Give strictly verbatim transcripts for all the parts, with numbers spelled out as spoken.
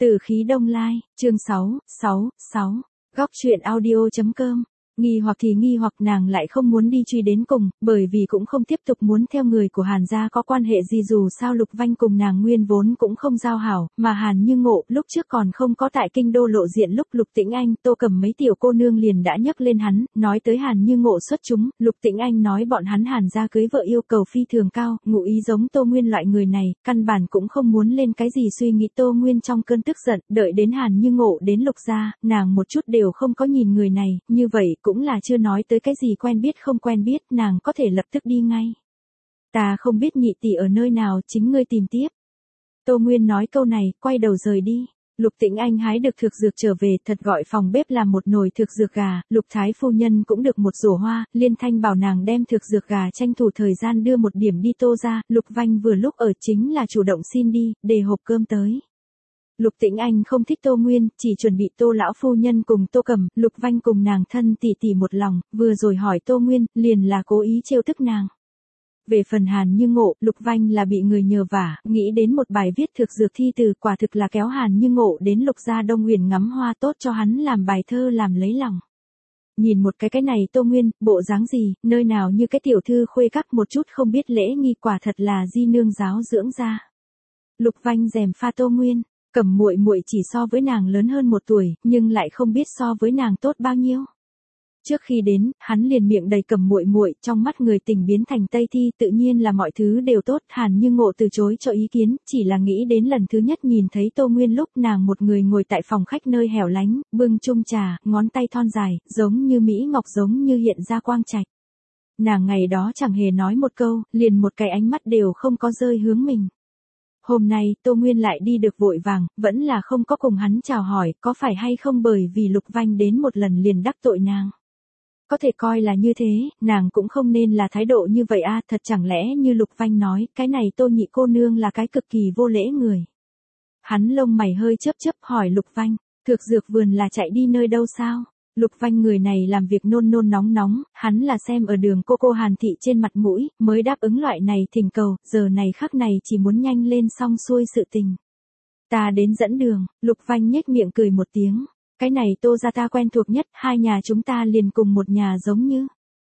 Từ khí đông lai, chương sáu, sáu, sáu, góc truyện audio.com. Nghi hoặc thì nghi hoặc nàng lại không muốn đi truy đến cùng, bởi vì cũng không tiếp tục muốn theo người của Hàn gia có quan hệ gì, dù sao Lục Vanh cùng nàng nguyên vốn cũng không giao hảo, mà Hàn Như Ngộ lúc trước còn không có tại kinh đô lộ diện lúc Lục Tĩnh Anh, Tô Cầm mấy tiểu cô nương liền đã nhắc lên hắn, nói tới Hàn Như Ngộ xuất chúng, Lục Tĩnh Anh nói bọn hắn Hàn gia cưới vợ yêu cầu phi thường cao, ngụ ý giống Tô Nguyên loại người này, căn bản cũng không muốn lên cái gì suy nghĩ. Tô Nguyên trong cơn tức giận, đợi đến Hàn Như Ngộ đến Lục gia, nàng một chút đều không có nhìn người này, như vậy cũng là chưa nói tới cái gì quen biết không quen biết, nàng có thể lập tức đi ngay. Ta không biết nhị tỷ ở nơi nào, chính ngươi tìm tiếp. Tô Nguyên nói câu này, quay đầu rời đi. Lục Tĩnh Anh hái được thực dược trở về, thật gọi phòng bếp làm một nồi thực dược gà, Lục Thái phu nhân cũng được một rổ hoa, Liên Thanh bảo nàng đem thực dược gà tranh thủ thời gian đưa một điểm đi Tô ra, Lục Vanh vừa lúc ở chính là chủ động xin đi, để hộp cơm tới. Lục Tĩnh Anh không thích Tô Nguyên, chỉ chuẩn bị Tô lão phu nhân cùng Tô Cầm, Lục Vanh cùng nàng thân tỷ tỷ một lòng, vừa rồi hỏi Tô Nguyên, liền là cố ý trêu tức nàng. Về phần Hàn Như Ngộ, Lục Vanh là bị người nhờ vả, nghĩ đến một bài viết thực dược thi từ, quả thực là kéo Hàn Như Ngộ đến Lục gia Đông Huyền ngắm hoa, tốt cho hắn làm bài thơ làm lấy lòng. Nhìn một cái cái này Tô Nguyên, bộ dáng gì, nơi nào như cái tiểu thư khuê các, một chút không biết lễ nghi, quả thật là di nương giáo dưỡng ra. Lục Vanh rèm pha Tô Nguyên. Cẩm muội muội chỉ so với nàng lớn hơn một tuổi, nhưng lại không biết so với nàng tốt bao nhiêu. Trước khi đến, hắn liền miệng đầy Cẩm muội muội, trong mắt người tình biến thành Tây Thi, tự nhiên là mọi thứ đều tốt. Hàn Như Ngộ từ chối cho ý kiến, chỉ là nghĩ đến lần thứ nhất nhìn thấy Tô Nguyên lúc nàng một người ngồi tại phòng khách nơi hẻo lánh, bưng chung trà, ngón tay thon dài, giống như mỹ ngọc, giống như hiện ra quang trạch. Nàng ngày đó chẳng hề nói một câu, liền một cái ánh mắt đều không có rơi hướng mình. Hôm nay, Tô Nguyên lại đi được vội vàng, vẫn là không có cùng hắn chào hỏi, có phải hay không bởi vì Lục Vanh đến một lần liền đắc tội nàng. Có thể coi là như thế, nàng cũng không nên là thái độ như vậy a, thật chẳng lẽ như Lục Vanh nói, cái này Tô nhị cô nương là cái cực kỳ vô lễ người. Hắn lông mày hơi chớp chớp hỏi Lục Vanh, thực dược vườn là chạy đi nơi đâu sao? Lục Vanh người này làm việc nôn nôn nóng nóng, hắn là xem ở đường cô cô Hàn thị trên mặt mũi, mới đáp ứng loại này thỉnh cầu, giờ này khắc này chỉ muốn nhanh lên xong xuôi sự tình. Ta đến dẫn đường, Lục Vanh nhếch miệng cười một tiếng, cái này Tô gia ta quen thuộc nhất, hai nhà chúng ta liền cùng một nhà giống như.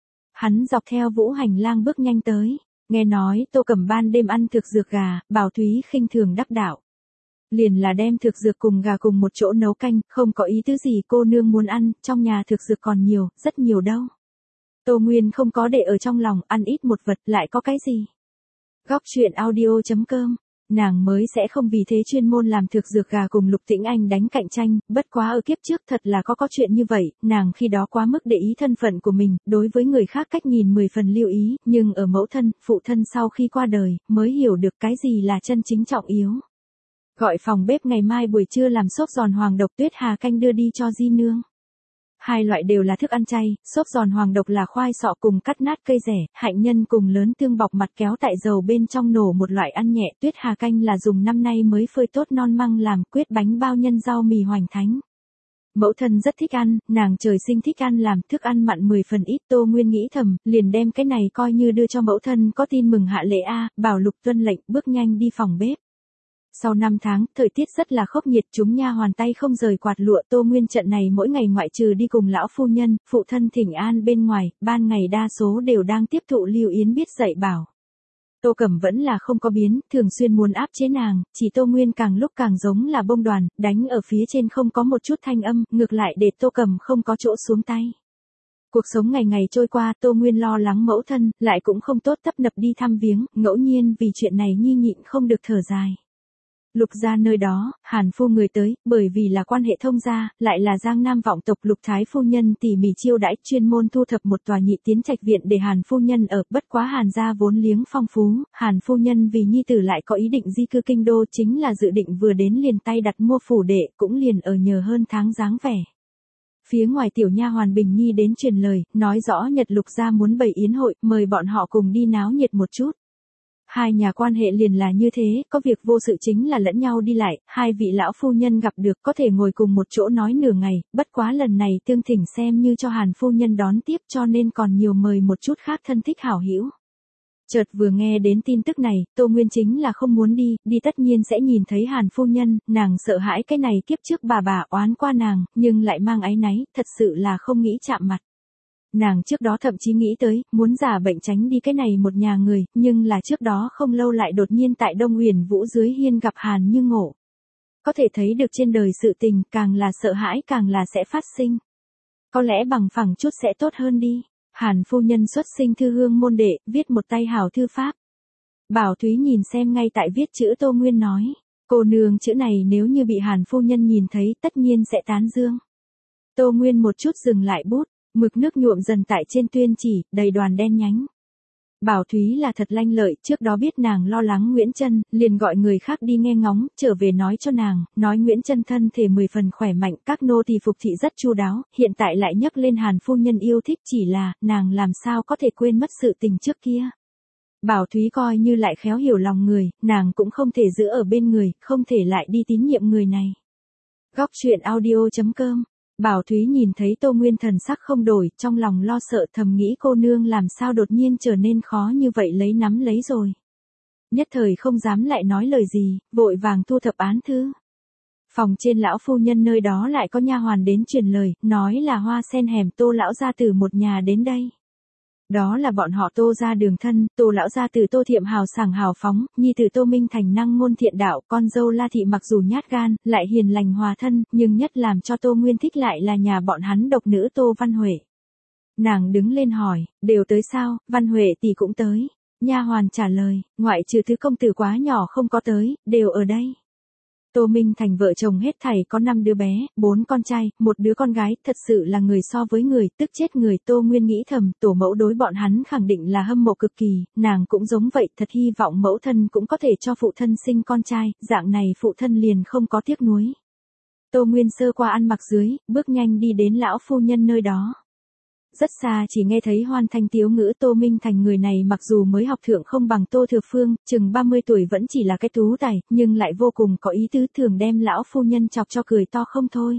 Hắn dọc theo vũ hành lang bước nhanh tới, nghe nói Tô Cẩm ban đêm ăn thực dược gà, Bảo Thúy khinh thường đắc đạo. Liền là đem thực dược cùng gà cùng một chỗ nấu canh, không có ý tứ gì cô nương muốn ăn, trong nhà thực dược còn nhiều, rất nhiều đâu. Tô Nguyên không có để ở trong lòng, ăn ít một vật, lại có cái gì. Góc truyện audio.com, nàng mới sẽ không vì thế chuyên môn làm thực dược gà cùng Lục Tĩnh Anh đánh cạnh tranh, bất quá ở kiếp trước thật là có có chuyện như vậy, nàng khi đó quá mức để ý thân phận của mình, đối với người khác cách nhìn mười phần lưu ý, nhưng ở mẫu thân, phụ thân sau khi qua đời, mới hiểu được cái gì là chân chính trọng yếu. Gọi phòng bếp ngày mai buổi trưa làm xốp giòn hoàng độc tuyết hà canh đưa đi cho di nương. Hai loại đều là thức ăn chay, xốp giòn hoàng độc là khoai sọ cùng cắt nát cây rẻ, hạnh nhân cùng lớn tương bọc mặt kéo tại dầu bên trong nổ một loại ăn nhẹ, tuyết hà canh là dùng năm nay mới phơi tốt non măng làm, quyết bánh bao nhân rau mì hoành thánh. Mẫu thân rất thích ăn, nàng trời sinh thích ăn làm, thức ăn mặn mười phần ít. Tô Nguyên nghĩ thầm, liền đem cái này coi như đưa cho mẫu thân có tin mừng hạ lễ a, bảo Lục tuân lệnh, bước nhanh đi phòng bếp. Sau năm tháng, thời tiết rất là khốc nhiệt, chúng nha hoàn tay không rời quạt lụa. Tô Nguyên trận này mỗi ngày ngoại trừ đi cùng lão phu nhân, phụ thân thỉnh an bên ngoài, ban ngày đa số đều đang tiếp thụ Lưu Yến biết dạy bảo. Tô Cẩm vẫn là không có biến, thường xuyên muốn áp chế nàng, chỉ Tô Nguyên càng lúc càng giống là bông đoàn, đánh ở phía trên không có một chút thanh âm, ngược lại để Tô Cẩm không có chỗ xuống tay. Cuộc sống ngày ngày trôi qua, Tô Nguyên lo lắng mẫu thân, lại cũng không tốt tấp nập đi thăm viếng, ngẫu nhiên vì chuyện này nhi nhịn không được thở dài. Lục gia nơi đó, Hàn phu người tới, bởi vì là quan hệ thông gia, lại là Giang Nam vọng tộc, Lục Thái phu nhân tỉ mỉ chiêu đãi, chuyên môn thu thập một tòa nhị tiến trạch viện để Hàn phu nhân ở, bất quá Hàn gia vốn liếng phong phú, Hàn phu nhân vì nhi tử lại có ý định di cư kinh đô, chính là dự định vừa đến liền tay đặt mua phủ đệ, cũng liền ở nhờ hơn tháng dáng vẻ. Phía ngoài tiểu nha hoàn Bình Nhi đến truyền lời, nói rõ Nhật Lục gia muốn bày yến hội, mời bọn họ cùng đi náo nhiệt một chút. Hai nhà quan hệ liền là như thế, có việc vô sự chính là lẫn nhau đi lại, hai vị lão phu nhân gặp được có thể ngồi cùng một chỗ nói nửa ngày, bất quá lần này tương thỉnh xem như cho Hàn phu nhân đón tiếp cho nên còn nhiều mời một chút khác thân thích hảo hữu. Chợt vừa nghe đến tin tức này, Tô Nguyên chính là không muốn đi, đi tất nhiên sẽ nhìn thấy Hàn phu nhân, nàng sợ hãi cái này kiếp trước bà bà oán qua nàng, nhưng lại mang áy náy, thật sự là không nghĩ chạm mặt. Nàng trước đó thậm chí nghĩ tới, muốn giả bệnh tránh đi cái này một nhà người, nhưng là trước đó không lâu lại đột nhiên tại Đông Huyền Vũ dưới hiên gặp Hàn Như Ngộ. Có thể thấy được trên đời sự tình, càng là sợ hãi càng là sẽ phát sinh. Có lẽ bằng phẳng chút sẽ tốt hơn đi. Hàn phu nhân xuất sinh thư hương môn đệ, viết một tay hảo thư pháp. Bảo Thúy nhìn xem ngay tại viết chữ Tô Nguyên nói, cô nương chữ này nếu như bị Hàn phu nhân nhìn thấy tất nhiên sẽ tán dương. Tô Nguyên một chút dừng lại bút, mực nước nhuộm dần tại trên tuyên chỉ, đầy đoàn đen nhánh. Bảo Thúy là thật lanh lợi, trước đó biết nàng lo lắng Nguyễn Trân, liền gọi người khác đi nghe ngóng, trở về nói cho nàng, nói Nguyễn Trân thân thể mười phần khỏe mạnh, các nô tỳ phục thị rất chu đáo, hiện tại lại nhắc lên Hàn phu nhân yêu thích, chỉ là, nàng làm sao có thể quên mất sự tình trước kia. Bảo Thúy coi như lại khéo hiểu lòng người, nàng cũng không thể giữ ở bên người, không thể lại đi tín nhiệm người này. Góc truyện audio chấm com. Bảo Thúy nhìn thấy Tô Nguyên thần sắc không đổi, trong lòng lo sợ thầm nghĩ cô nương làm sao đột nhiên trở nên khó như vậy lấy nắm lấy rồi. Nhất thời không dám lại nói lời gì, vội vàng thu thập án thư. Phòng trên lão phu nhân nơi đó lại có nha hoàn đến truyền lời, nói là Hoa Sen hẻm Tô lão gia tử một nhà đến đây. Đó là bọn họ Tô gia đường thân, Tô lão gia tử Tô Thiệm hào sảng hào phóng, nhi tử Tô Minh Thành năng ngôn thiện đạo, con dâu La thị mặc dù nhát gan, lại hiền lành hòa thân, nhưng nhất làm cho Tô Nguyên thích lại là nhà bọn hắn độc nữ Tô Văn Huệ. Nàng đứng lên hỏi, đều tới sao? Văn Huệ tỷ cũng tới. Nha hoàn trả lời, ngoại trừ thứ công tử quá nhỏ không có tới, đều ở đây. Tô Minh Thành vợ chồng hết thảy có năm đứa bé, bốn con trai, một đứa con gái, thật sự là người so với người, tức chết người. Tô Nguyên nghĩ thầm, tổ mẫu đối bọn hắn khẳng định là hâm mộ cực kỳ, nàng cũng giống vậy, thật hy vọng mẫu thân cũng có thể cho phụ thân sinh con trai, dạng này phụ thân liền không có tiếc nuối. Tô Nguyên sơ qua ăn mặc dưới, bước nhanh đi đến lão phu nhân nơi đó. Rất xa chỉ nghe thấy hoan thanh tiếu ngữ. Tô Minh Thành người này mặc dù mới học thượng không bằng Tô Thừa Phương, chừng ba mươi tuổi vẫn chỉ là cái tú tài, nhưng lại vô cùng có ý tứ, thường đem lão phu nhân chọc cho cười to không thôi.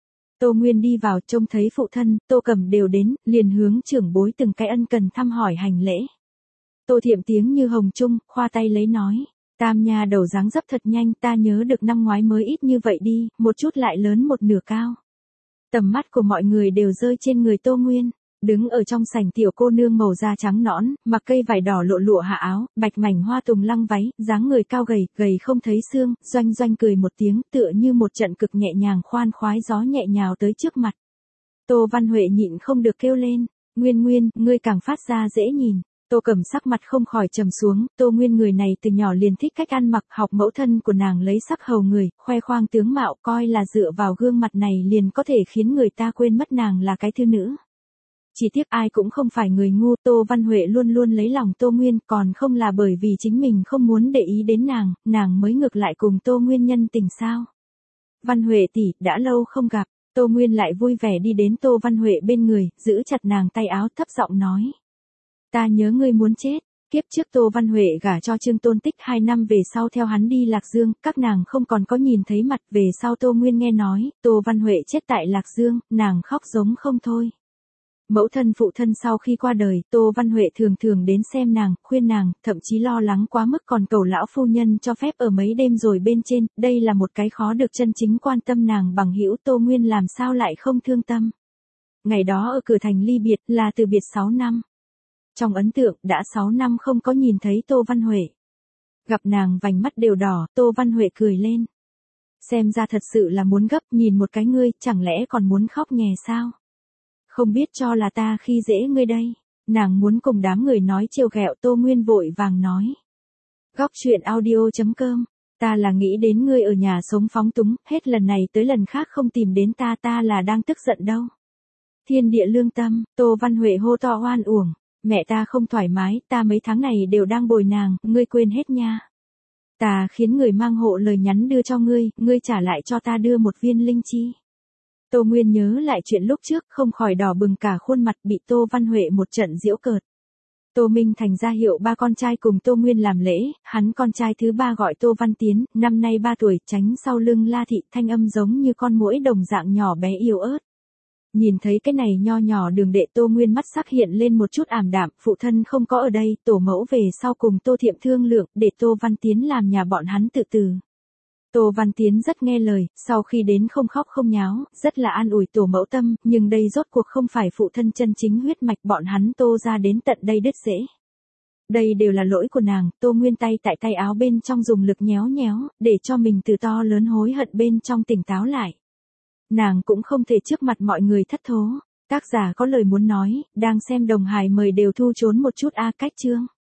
Tô Nguyên đi vào trông thấy phụ thân, Tô Cẩm đều đến, liền hướng trưởng bối từng cái ân cần thăm hỏi hành lễ. Tô Thiệm tiếng như hồng trung, khoa tay lấy nói, tam nha đầu dáng dấp thật nhanh, ta nhớ được năm ngoái mới ít như vậy đi, một chút lại lớn một nửa cao. Tầm mắt của mọi người đều rơi trên người Tô Nguyên. Đứng ở trong sảnh tiểu cô nương màu da trắng nõn, mặc cây vải đỏ lộ lụa hạ áo, bạch mảnh hoa tùng lăng váy, dáng người cao gầy, gầy không thấy xương, doanh doanh cười một tiếng, tựa như một trận cực nhẹ nhàng khoan khoái gió nhẹ nhào tới trước mặt. Tô Văn Huệ nhịn không được kêu lên, Nguyên Nguyên, ngươi càng phát ra dễ nhìn. Tô Cẩm sắc mặt không khỏi trầm xuống, Tô Nguyên người này từ nhỏ liền thích cách ăn mặc, học mẫu thân của nàng lấy sắc hầu người, khoe khoang tướng mạo, coi là dựa vào gương mặt này liền có thể khiến người ta quên mất nàng là cái thư nữ. Chỉ tiếc ai cũng không phải người ngu, Tô Văn Huệ luôn luôn lấy lòng Tô Nguyên, còn không là bởi vì chính mình không muốn để ý đến nàng, nàng mới ngược lại cùng Tô Nguyên nhân tình sao. Văn Huệ tỷ, đã lâu không gặp. Tô Nguyên lại vui vẻ đi đến Tô Văn Huệ bên người, giữ chặt nàng tay áo, thấp giọng nói. Ta nhớ ngươi muốn chết. Kiếp trước Tô Văn Huệ gả cho Trương Tôn Tích hai năm về sau theo hắn đi Lạc Dương, các nàng không còn có nhìn thấy mặt. Về sau Tô Nguyên nghe nói, Tô Văn Huệ chết tại Lạc Dương, nàng khóc giống không thôi. Mẫu thân phụ thân sau khi qua đời, Tô Văn Huệ thường thường đến xem nàng, khuyên nàng, thậm chí lo lắng quá mức còn cầu lão phu nhân cho phép ở mấy đêm rồi bên trên, đây là một cái khó được chân chính quan tâm nàng bằng hữu. Tô Nguyên làm sao lại không thương tâm. Ngày đó ở cửa thành ly biệt là từ biệt sáu năm. Trong ấn tượng, đã sáu năm không có nhìn thấy Tô Văn Huệ. Gặp nàng vành mắt đều đỏ, Tô Văn Huệ cười lên. Xem ra thật sự là muốn gấp, nhìn một cái ngươi, chẳng lẽ còn muốn khóc nhè sao? Không biết cho là ta khi dễ ngươi đây. Nàng muốn cùng đám người nói trêu ghẹo. Tô Nguyên vội vàng nói. Góc truyện audio chấm com. Ta là nghĩ đến ngươi ở nhà sống phóng túng, hết lần này tới lần khác không tìm đến ta, ta là đang tức giận đâu. Thiên địa lương tâm, Tô Văn Huệ hô to oan uổng. Mẹ ta không thoải mái, ta mấy tháng này đều đang bồi nàng, ngươi quên hết nha. Ta khiến người mang hộ lời nhắn đưa cho ngươi, ngươi trả lại cho ta đưa một viên linh chi. Tô Nguyên nhớ lại chuyện lúc trước, không khỏi đỏ bừng cả khuôn mặt, bị Tô Văn Huệ một trận giễu cợt. Tô Minh Thành ra hiệu ba con trai cùng Tô Nguyên làm lễ, hắn con trai thứ ba gọi Tô Văn Tiến, năm nay ba tuổi, tránh sau lưng La thị, thanh âm giống như con muỗi đồng dạng nhỏ bé yếu ớt. Nhìn thấy cái này nho nhỏ đường đệ Tô Nguyên mắt sắc hiện lên một chút ảm đạm, phụ thân không có ở đây, tổ mẫu về sau cùng Tô Thiệm thương lượng, để Tô Văn Tiến làm nhà bọn hắn tự từ. Tô Văn Tiến rất nghe lời, sau khi đến không khóc không nháo, rất là an ủi tổ mẫu tâm, nhưng đây rốt cuộc không phải phụ thân chân chính huyết mạch bọn hắn Tô ra đến tận đây đứt rễ. Đây đều là lỗi của nàng, Tô Nguyên tay tại tay áo bên trong dùng lực nhéo nhéo, để cho mình từ to lớn hối hận bên trong tỉnh táo lại. Nàng cũng không thể trước mặt mọi người thất thố. Tác giả có lời muốn nói, đang xem đồng hài mời đều thu trốn một chút a cách chương.